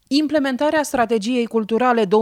Implementarea strategiei culturale 2021-2031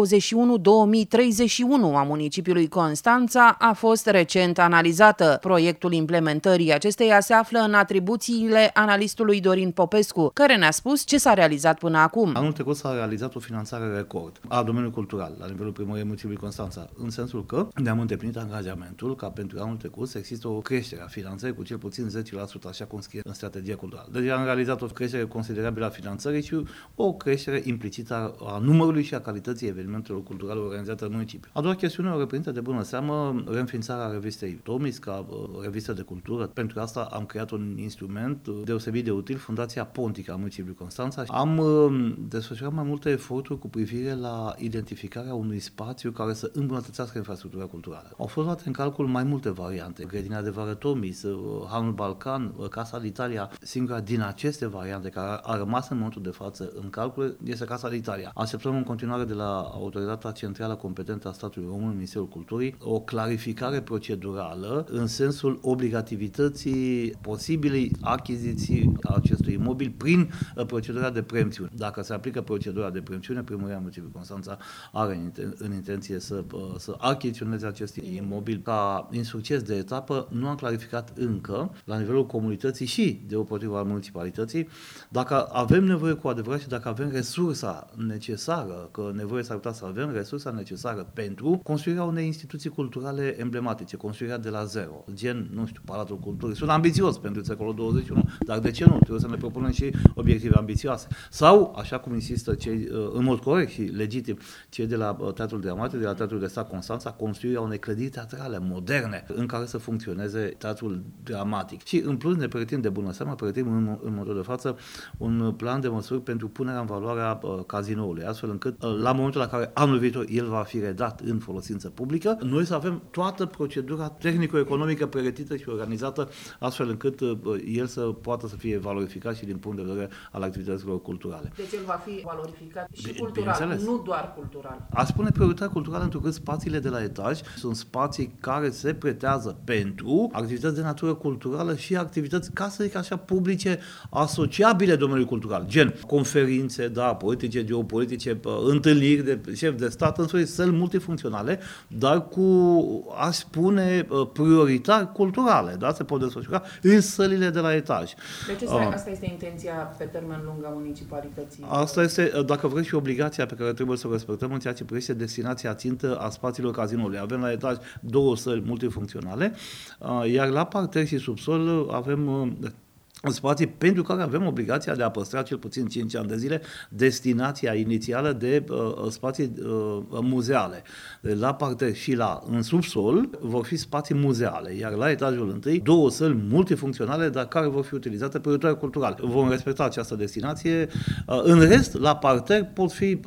a municipiului Constanța a fost recent analizată. Proiectul implementării acesteia se află în atribuțiile analistului Dorin Popescu, care ne-a spus ce s-a realizat până acum. Anul trecut s-a realizat o finanțare record a domeniului cultural la nivelul primăriei municipiului Constanța, în sensul că ne-am îndeplinit angajamentul ca pentru anul trecut să există o creștere a finanțării cu cel puțin 10%, așa cum scrie în strategia culturală. Deci am realizat o creștere considerabilă a finanțării și o creștere implicită a numărului și a calității evenimentelor culturale organizate în municipiu. A doua chestiune o reprezintă de bună seamă reînființarea revistei Tomis ca revistă de cultură. Pentru asta am creat un instrument deosebit de util, Fundația Pontica a municipiului Constanța. Am desfășurat mai multe eforturi cu privire la identificarea unui spațiu care să îmbunătățească infrastructura culturală. Au fost luate în calcul mai multe variante. Grădina de vară Tomis, Hanul Balcan, Casa d'Italia. Singura din aceste variante care a rămas în momentul de față în calcul este Casa d'Italia. Așteptăm în continuare de la Autoritatea Centrală Competentă a Statului Român, Ministerul Culturii, o clarificare procedurală în sensul obligativității posibilei achiziții a acestui imobil prin procedura de preemțiune. Dacă se aplică procedura de preemțiune, Primăria Municipiului Constanța are în intenție să achiziționeze acest imobil ca insucces de etapă. Nu am clarificat încă la nivelul comunității și deopotrivă al municipalității dacă avem nevoie cu adevărat și dacă avem resursa necesară, că nevoie s-ar putea să avem resursa necesară pentru construirea unei instituții culturale emblematice, construirea de la zero, gen, nu știu, Palatul Culturii. Sună ambițios pentru secolul 21, dar de ce nu? Trebuie să ne propunem și obiective ambițioase. Sau, așa cum insistă cei, în mod corect și legitim, cei de la Teatrul Dramatic, de la Teatrul de Stat Constanța, construirea unei clădiri teatrale moderne în care să funcționeze Teatrul Dramatic. Și în plus ne pregătim de bună seamă, pregătim în momentul de față un plan de măsuri pentru punerea în valoare a cazinoului, astfel încât la momentul la care anul viitor el va fi redat în folosință publică, noi să avem toată procedura tehnico-economică pregătită și organizată, astfel încât el să poată să fie valorificat și din punct de vedere al activităților culturale. Deci el va fi valorificat și cultural, nu doar cultural. Aș spune prioritar cultural, întrucât spațiile de la etaj sunt spații care se pretează pentru activități de natură culturală și activități, ca să zic așa, publice asociabile domeniului cultural, gen conferințe, politice, geopolitice, întâlniri de șef de stat, în sfârșit, săli multifuncționale, dar cu, aș spune, prioritar culturale, da? Se pot desfășura în sălile de la etaj. Deci asta este intenția pe termen lung a municipalității? Asta este, dacă vreți, și obligația pe care trebuie să o respectăm în ceea ce privește destinația țintă a spațiilor cazinoului. Avem la etaj 2 săli multifuncționale, iar la parter și subsol avem spații pentru care avem obligația de a păstra cel puțin 5 ani de zile destinația inițială de spații muzeale. La parter și în subsol vor fi spații muzeale, iar la etajul întâi 2 săli multifuncționale, dar care vor fi utilizate pe viitoare culturale. Vom respecta această destinație. În rest, la parter pot fi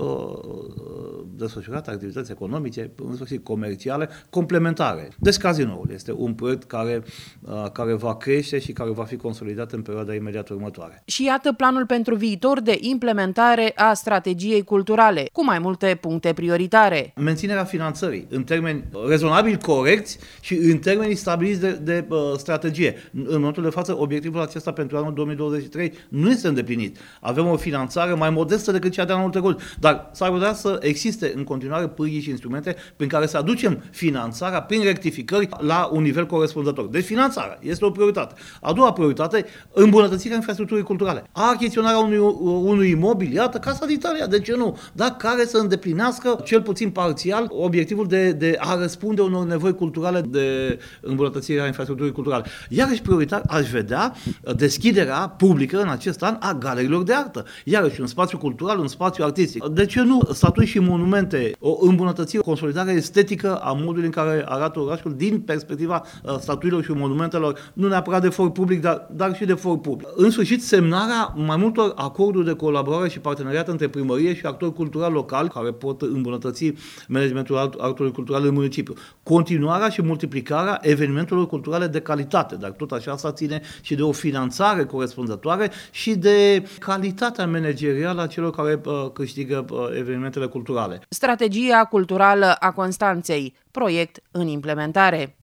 desfășurate activități economice, în sfârșit comerciale, complementare. Deci cazinoul este un proiect care va crește și care va fi consolidat în perioada imediat următoare. Și iată planul pentru viitor de implementare a strategiei culturale, cu mai multe puncte prioritare. Menținerea finanțării în termeni rezonabil corecți și în termenii stabiliți de strategie. În momentul de față, obiectivul acesta pentru anul 2023 nu este îndeplinit. Avem o finanțare mai modestă decât cea de anul trecut, dar s-ar putea să existe în continuare pârghii și instrumente prin care să aducem finanțarea prin rectificări la un nivel corespunzător. Deci finanțarea este o prioritate. A doua prioritate, îmbunătățirea infrastructurii culturale. Achiziționarea unui imobil, iată, Casa d'Italia, de ce nu? Dar care să îndeplinească, cel puțin parțial, obiectivul de a răspunde unor nevoi culturale de îmbunătățirea infrastructurii culturale. Iarăși prioritar aș vedea deschiderea publică în acest an a galeriilor de artă. Iarăși un spațiu cultural, un spațiu artistic. De ce nu? Statui și monumente, o îmbunătățire, o consolidare estetică a modului în care arată orașul din perspectiva statuilor și monumentelor, nu neapărat de for public, dar și de for public. În sfârșit, semnarea mai multor acorduri de colaborare și parteneriat între primărie și actori culturali locali care pot îmbunătăți managementul artului cultural în municipiu. Continuarea și multiplicarea evenimentelor culturale de calitate, dar tot așa asta ține și de o finanțare corespunzătoare și de calitatea managerială a celor care câștigă evenimentele culturale. Strategia culturală a Constanței, proiect în implementare.